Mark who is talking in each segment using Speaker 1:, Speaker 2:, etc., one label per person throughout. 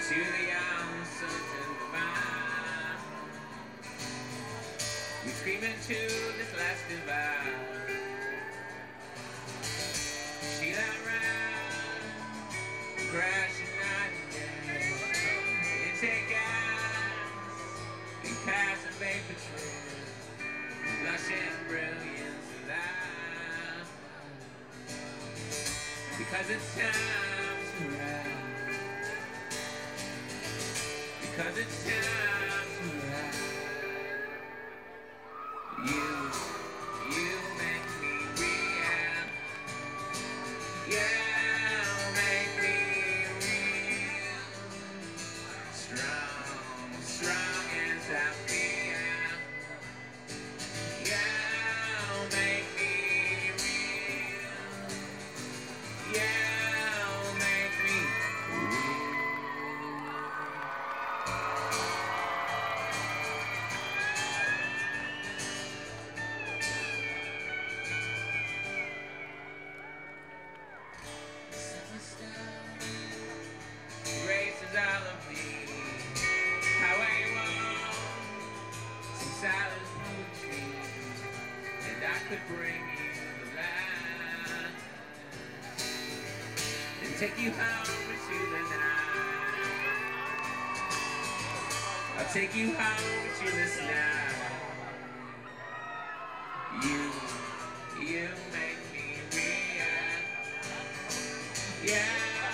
Speaker 1: to the uncertain divine. We scream into this last divide. She let round, crashing night and day. Intake gas, and pass and vapor trails, blushing brilliance alive. Because it's time to ride. Because it's time to ride. You make me real. Yeah, make me real. Strong as I feel. Yeah, make me real. Yeah, make me real. Races all of me, highway walls, some silent moon trees, and I could bring you the light and take you home into the night. I'll take you home into this night. You make me real. Yeah.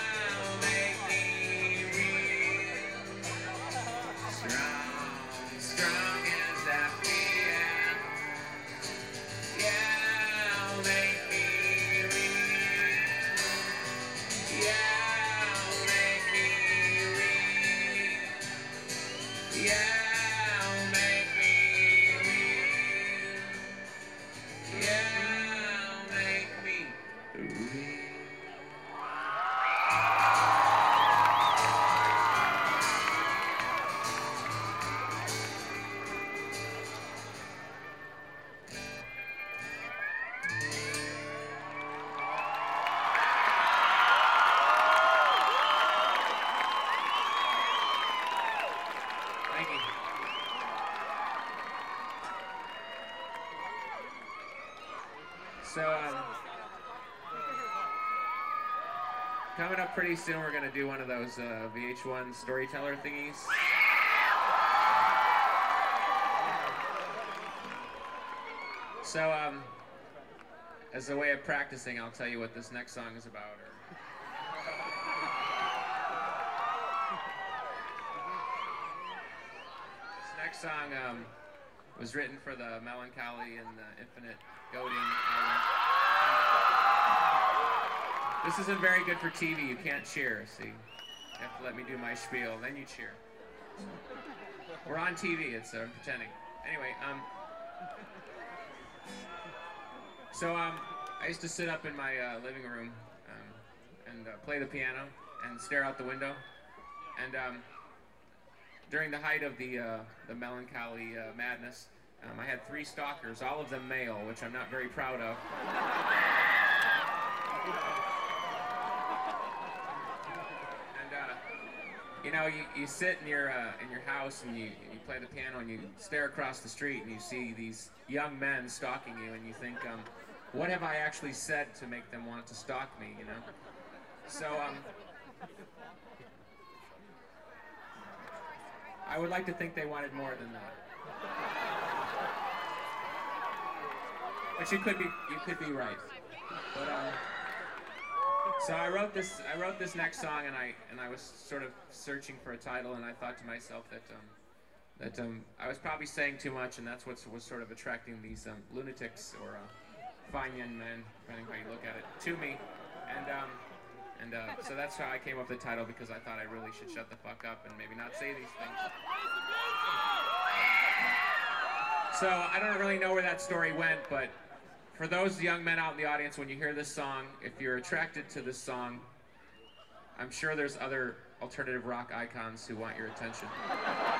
Speaker 1: So, coming up pretty soon, we're going to do one of those VH1 storyteller thingies. So, as a way of practicing, I'll tell you what this next song is about. This next song was written for the Melancholy and the Infinite Goading album. This isn't very good for TV. You can't cheer, see? You have to let me do my spiel, then you cheer. We're on TV, it's pretending. Anyway, so I used to sit up in my living room and play the piano and stare out the window. And during the height of the Melancholy madness, I had 3 stalkers, all of them male, which I'm not very proud of. And you know, you sit in your house and you play the piano and you stare across the street and you see these young men stalking you and you think, what have I actually said to make them want to stalk me, you know? So, I would like to think they wanted more than that. But you could be right. But so I wrote this next song and I was sort of searching for a title and I thought to myself that I was probably saying too much and that's what was sort of attracting these lunatics or fine young men, depending how you look at it, to me. And so that's how I came up with the title, because I thought I really should shut the fuck up and maybe not say these things. So I don't really know where that story went, but for those young men out in the audience, when you hear this song, if you're attracted to this song, I'm sure there's other alternative rock icons who want your attention.